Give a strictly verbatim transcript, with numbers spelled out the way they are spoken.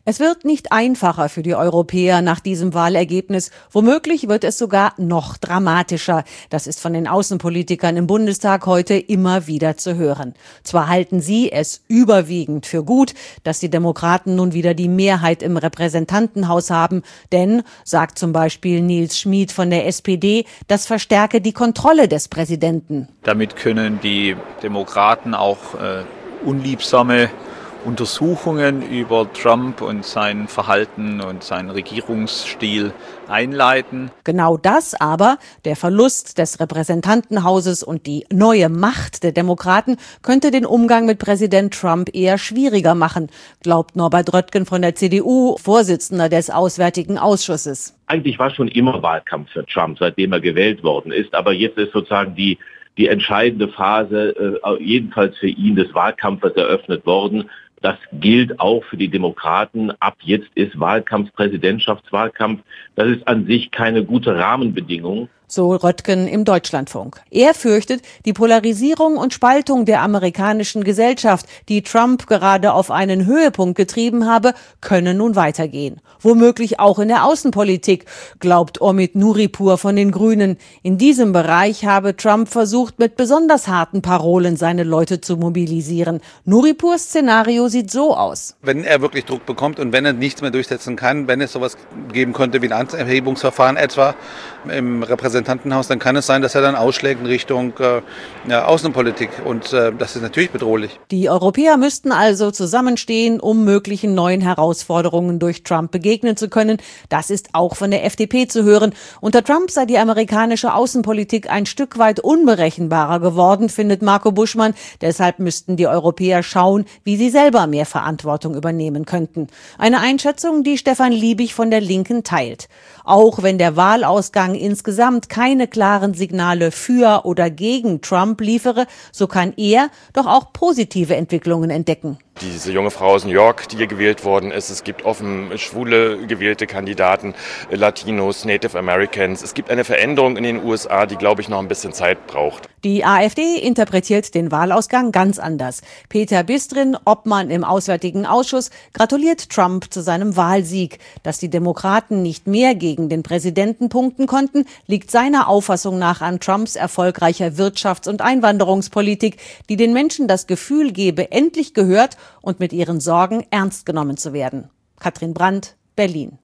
Es wird nicht einfacher für die Europäer nach diesem Wahlergebnis. Womöglich wird es sogar noch dramatischer. Das ist von den Außenpolitikern im Bundestag heute immer wieder zu hören. Zwar halten sie es überwiegend für gut, dass die Demokraten nun wieder die Mehrheit im Repräsentantenhaus haben. Denn, sagt zum Beispiel Nils Schmid von der S P D, das verstärke die Kontrolle des Präsidenten. Damit können die Demokraten auch äh, unliebsame Untersuchungen über Trump und sein Verhalten und seinen Regierungsstil einleiten. Genau das aber, der Verlust des Repräsentantenhauses und die neue Macht der Demokraten, könnte den Umgang mit Präsident Trump eher schwieriger machen, glaubt Norbert Röttgen von der C D U, Vorsitzender des Auswärtigen Ausschusses. Eigentlich war schon immer Wahlkampf für Trump, seitdem er gewählt worden ist. Aber jetzt ist sozusagen die, die entscheidende Phase, äh, jedenfalls für ihn, des Wahlkampfes eröffnet worden. Das gilt auch für die Demokraten. Ab jetzt ist Wahlkampf, Präsidentschaftswahlkampf. Das ist an sich keine gute Rahmenbedingung. So Röttgen im Deutschlandfunk. Er fürchtet, die Polarisierung und Spaltung der amerikanischen Gesellschaft, die Trump gerade auf einen Höhepunkt getrieben habe, könne nun weitergehen. Womöglich auch in der Außenpolitik, glaubt Omid Nuripur von den Grünen. In diesem Bereich habe Trump versucht, mit besonders harten Parolen seine Leute zu mobilisieren. Nuripurs Szenario sieht so aus. Wenn er wirklich Druck bekommt und wenn er nichts mehr durchsetzen kann, wenn es sowas geben könnte wie ein Amtserhebungsverfahren etwa im Repräsentantenhaus, dann kann es sein, dass er dann ausschlägt in Richtung äh, ja, Außenpolitik. Und äh, das ist natürlich bedrohlich. Die Europäer müssten also zusammenstehen, um möglichen neuen Herausforderungen durch Trump begegnen zu können. Das ist auch von der F D P zu hören. Unter Trump sei die amerikanische Außenpolitik ein Stück weit unberechenbarer geworden, findet Marco Buschmann. Deshalb müssten die Europäer schauen, wie sie selber mehr Verantwortung übernehmen könnten. Eine Einschätzung, die Stefan Liebig von der Linken teilt. Auch wenn der Wahlausgang insgesamt keine klaren Signale für oder gegen Trump liefere, so kann er doch auch positive Entwicklungen entdecken. Diese junge Frau aus New York, die hier gewählt worden ist. Es gibt offen schwule gewählte Kandidaten, Latinos, Native Americans. Es gibt eine Veränderung in den U S A, die, glaube ich, noch ein bisschen Zeit braucht. Die AfD interpretiert den Wahlausgang ganz anders. Peter Bistrin, Obmann im Auswärtigen Ausschuss, gratuliert Trump zu seinem Wahlsieg. Dass die Demokraten nicht mehr gegen den Präsidenten punkten konnten, liegt seiner Auffassung nach an Trumps erfolgreicher Wirtschafts- und Einwanderungspolitik, die den Menschen das Gefühl gebe, endlich gehört und mit ihren Sorgen ernst genommen zu werden. Katrin Brandt, Berlin.